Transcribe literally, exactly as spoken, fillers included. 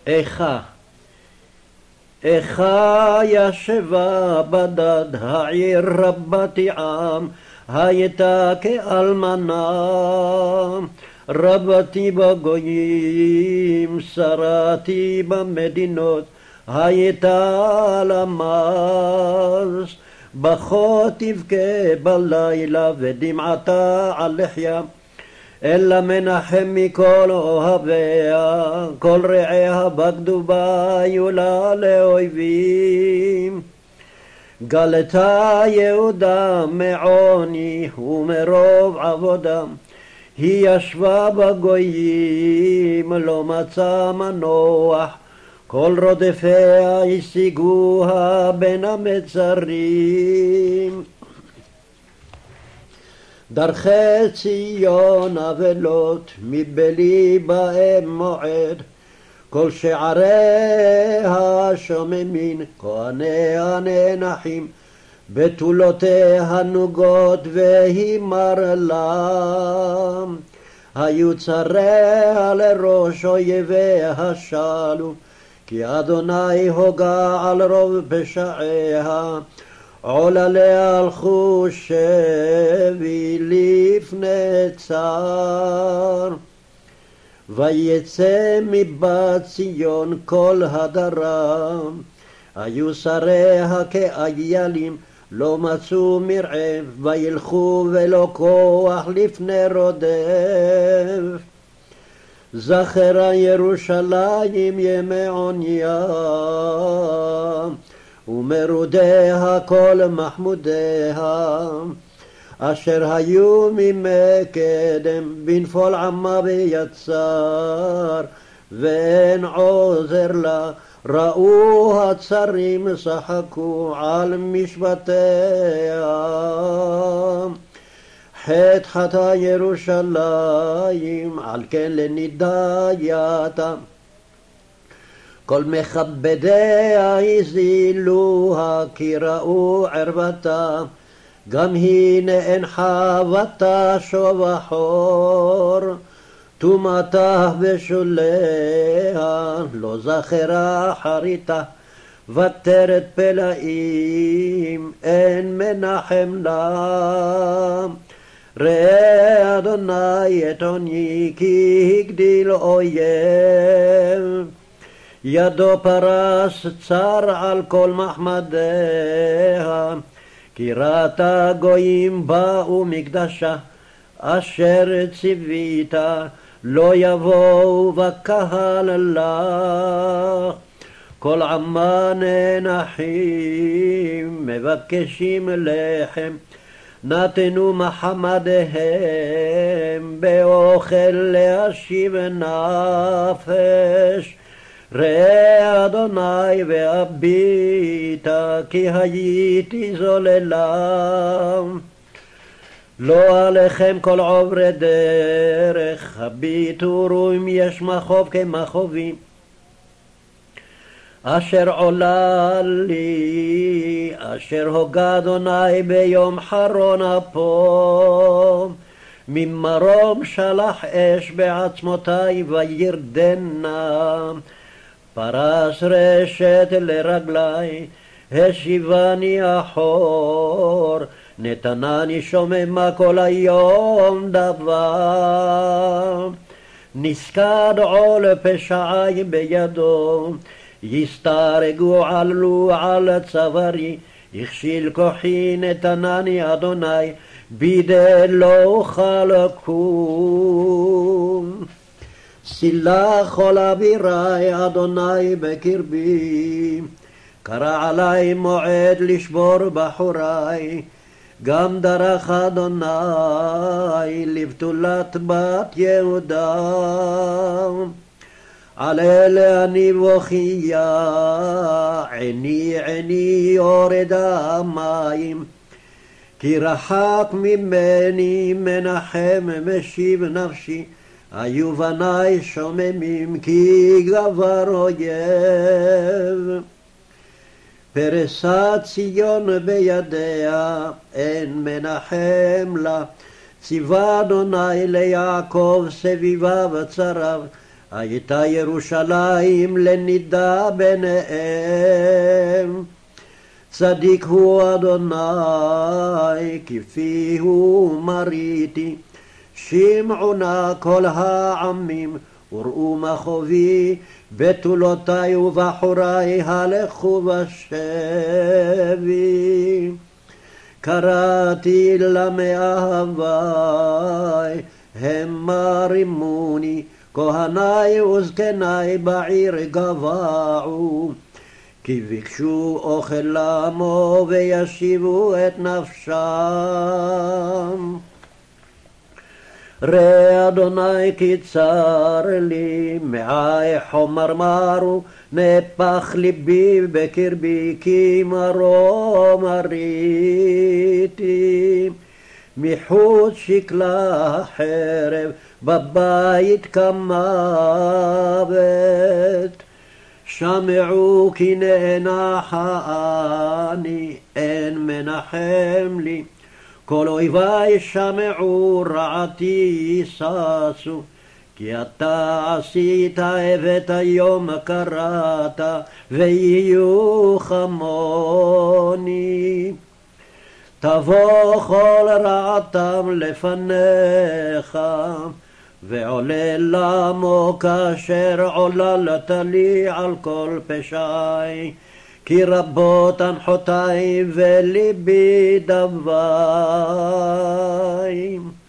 איכה, איכה ישבה בדד העיר רבתי עם, הייתה כאלמנה, רבתי בגויים, שרתי במדינות, הייתה למז, בכה תבכה בלילה ודמעתה על לחיה, אלא מנחם מכל אוהביה, כל רעיה בגדו בה יולה לאויבים. גלתה יהודה מעוני ומרוב עבודה, היא ישבה בגויים לא מצא מנוח, כל רודפיה השיגוה בין המצרים. דרכי ציון אבלות מבלי בהם מועד, כל שעריה שוממין, כהניה נאנחים, בתולותיה נוגות והיא מרלם. היו צריה לראש אויביה שלו, כי אדוני הוגה על רוב פשעיה, עולליה הלכו שבי לפני צר. ויצא מבת ציון כל הדרם, היו שריה כאיילים, לא מצאו מרעב, וילכו ולא כוח לפני רודף. זכרה ירושלים ימי עוניה, ומרודיה כל מחמודיה, אשר היו מימי קדם, בנפול עמה ויצר, ואין עוזר לה. ראו הצרים שחקו על משבטיה, חטא חטא ירושלים, על כן לנידייתה. כל מכבדיה הזילוה, כי ראו ערוותה, גם היא נאנחה ותשוב אחור. טומאתה בשוליה, לא זכרה אחריתה, ותרת פלאים, אין מנחם לה. ראה אדוני את עוני, כי הגדיל אויב, ידו פרס צר על כל מחמדיה, כי ראתה גויים באו מקדשה, אשר ציוויתה, לא יבואו בקהל לך. כל עמה נאנחים, מבקשים לחם, נתנו מחמדיהם, באוכל להשיב נפש. ראה אדוני והביטה, כי הייתי זוללה. לא עליכם כל עוברי דרך, הביטו ראו אם יש מחוב כמחובים. אשר עולה לי, אשר הוגה אדוני ביום חרון אפו, ממרום שלח אש בעצמותי וירדנה, פרס רשת לרגלי, השיבני אחור, נתנני שוממה כל היום דבר. נזכד עול פשעי בידו, יסתרגו עלו על צווארי, הכשיל כוחי נתנני אדוני, בידי לא אוכל קום. סילח כל אבירי אדוני בקרבי, קרא עלי מועד לשבור בחורי, גם דרך אדוני לבתולת בת יהודה. על אלה אני בוכיה, עיני עיני יורד המים, כי רחק ממני מנחם משיב נפשי, היו בני שוממים כי גבר אויב. פרסת ציון בידיה, אין מנחם לה, ציווה אדוני ליעקב סביבה וצריו, הייתה ירושלים לנידה ביניהם. צדיק הוא אדוני, כפי הוא מריתי, שמעו נא כל העמים, וראו מחובי, בתולותי ובחורי הלכו בשבי. קראתי למאהבי, המה רימוני, כהני וזקני בעיר גבעו. כי ביקשו אוכל לעמו וישיבו את נפשם. ראה אדוני כי צר לי, מעי חומר מרו, נפח ליבי בקרבי, כי מרו מריתי. מחוץ שקלה חרב, בבית כמוות. שמעו כי נאנח אני, אין מנחם לי. כל אויבי שמעו רעתי ששו, כי אתה עשית הבאת יום קראת, ויהיו כמוני. תבוא כל רעתם לפניך, ועולל למו כאשר עוללת לי על כל פשעי. כי רבות הנחותי וליבי דווי.